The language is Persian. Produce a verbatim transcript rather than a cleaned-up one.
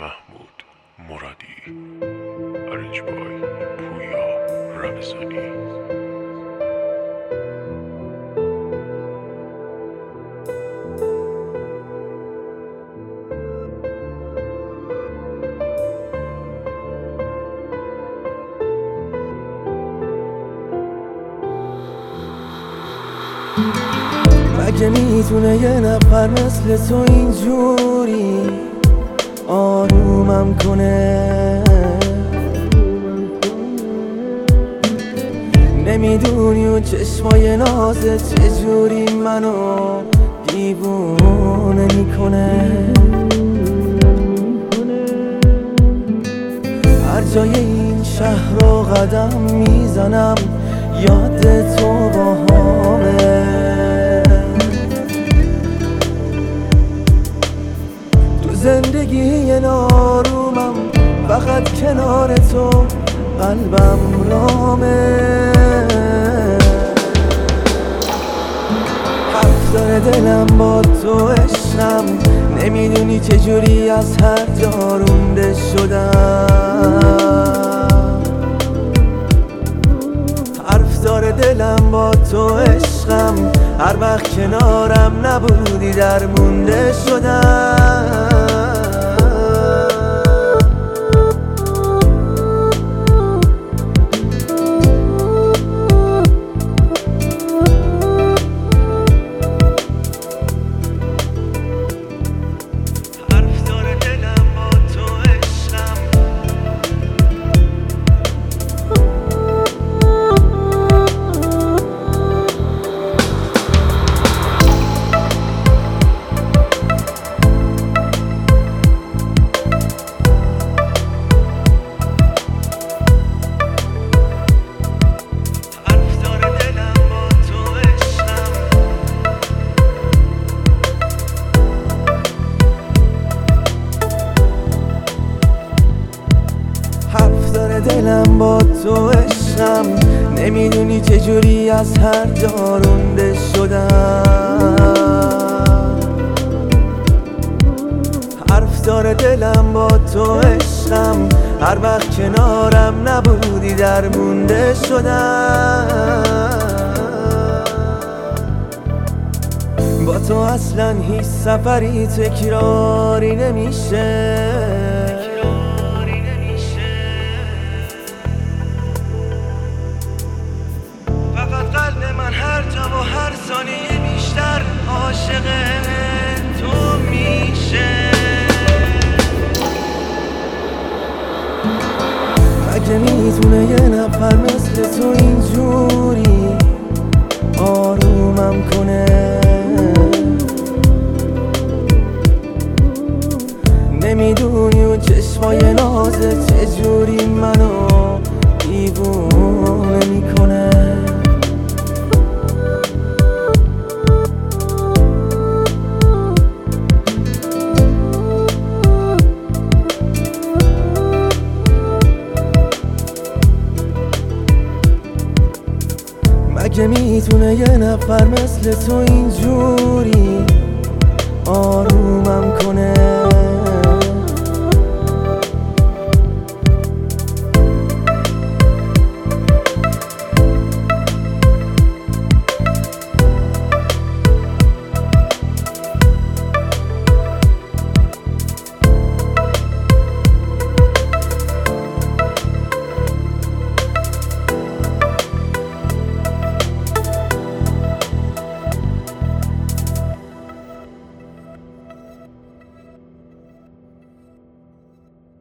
محمود مرادی. ارنج بای پویا رمضانی. مگه میتونه یه نفر مثل تو اینجوری آرومم کنه؟ نمیدونی اون چشمای نازت چجوری منو دیوونه میکنه. هر جای این شهر رو قدم میزنم یاد تو با همه. زندگی نارومم فقط کنار تو قلبم رامه. حرف داره دلم با تو عشقم، نمیدونی چجوری از هر جا رونده شدم. حرف داره دلم با تو عشقم، هر وقت کنارم نبودی درمونده شدم. دلم با تو عشقم، نمیدونی چجوری از هر جا رونده شدم. حرف داره دلم با تو عشقم، هر وقت کنارم نبودی درمونده شدم. با تو اصلا هیچ سفری تکراری نمیشه. هر جا و هر ثانیه بیشتر عاشق تو میشه. مگه میتونه یه نفر مثل تو اینجوری آرومم کنه؟ نمیدونی اون چشمای نازت چجوری منو دیوونه میکنه. مگه میتونه یه نفر مثل تو اینجوری آرومم کنه؟